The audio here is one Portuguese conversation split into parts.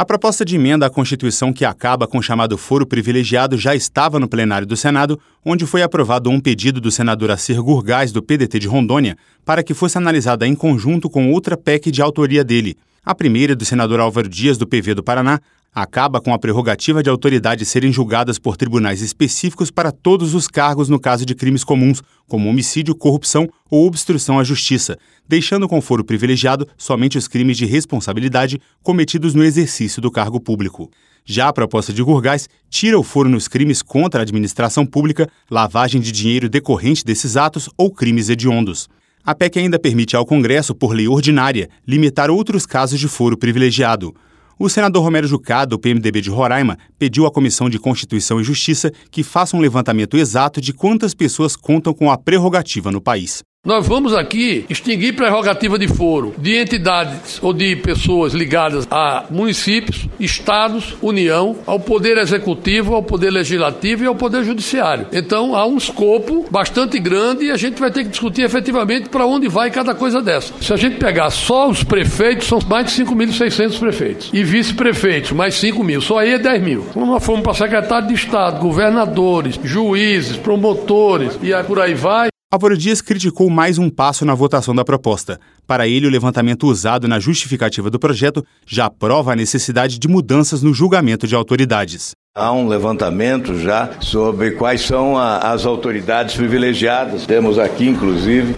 A proposta de emenda à Constituição que acaba com o chamado foro privilegiado já estava no plenário do Senado, onde foi aprovado um pedido do senador Assir Gurgás, do PDT de Rondônia, para que fosse analisada em conjunto com outra PEC de autoria dele. A primeira, do senador Álvaro Dias, do PV do Paraná, acaba com a prerrogativa de autoridades serem julgadas por tribunais específicos para todos os cargos no caso de crimes comuns, como homicídio, corrupção ou obstrução à justiça, deixando com foro privilegiado somente os crimes de responsabilidade cometidos no exercício do cargo público. Já a proposta de Gurgás tira o foro nos crimes contra a administração pública, lavagem de dinheiro decorrente desses atos ou crimes hediondos. A PEC ainda permite ao Congresso, por lei ordinária, limitar outros casos de foro privilegiado. O senador Romero Jucá, do PMDB de Roraima, pediu à Comissão de Constituição e Justiça que faça um levantamento exato de quantas pessoas contam com a prerrogativa no país. Nós vamos aqui extinguir prerrogativa de foro de entidades ou de pessoas ligadas a municípios, estados, União, ao Poder Executivo, ao Poder Legislativo e ao Poder Judiciário. Então há um escopo bastante grande e a gente vai ter que discutir efetivamente para onde vai cada coisa dessa. Se a gente pegar só os prefeitos, são mais de 5.600 prefeitos. E vice-prefeitos, mais 5.000. Só aí é 10.000. Quando nós formos para secretário de Estado, governadores, juízes, promotores e por aí vai. Álvaro Dias criticou mais um passo na votação da proposta. Para ele, o levantamento usado na justificativa do projeto já prova a necessidade de mudanças no julgamento de autoridades. Há um levantamento já sobre quais são as autoridades privilegiadas. Temos aqui, inclusive,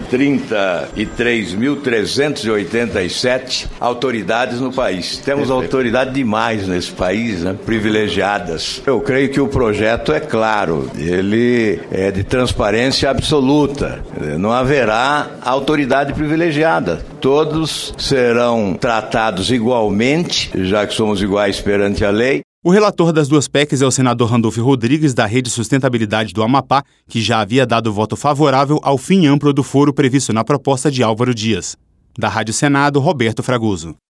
33.387 autoridades no país. Temos autoridade demais nesse país, né? Privilegiadas. Eu creio que o projeto é claro, ele é de transparência absoluta. Não haverá autoridade privilegiada. Todos serão tratados igualmente, já que somos iguais perante a lei. O relator das duas PECs é o senador Randolfo Rodrigues, da Rede Sustentabilidade do Amapá, que já havia dado voto favorável ao fim amplo do foro previsto na proposta de Álvaro Dias. Da Rádio Senado, Roberto Fragoso.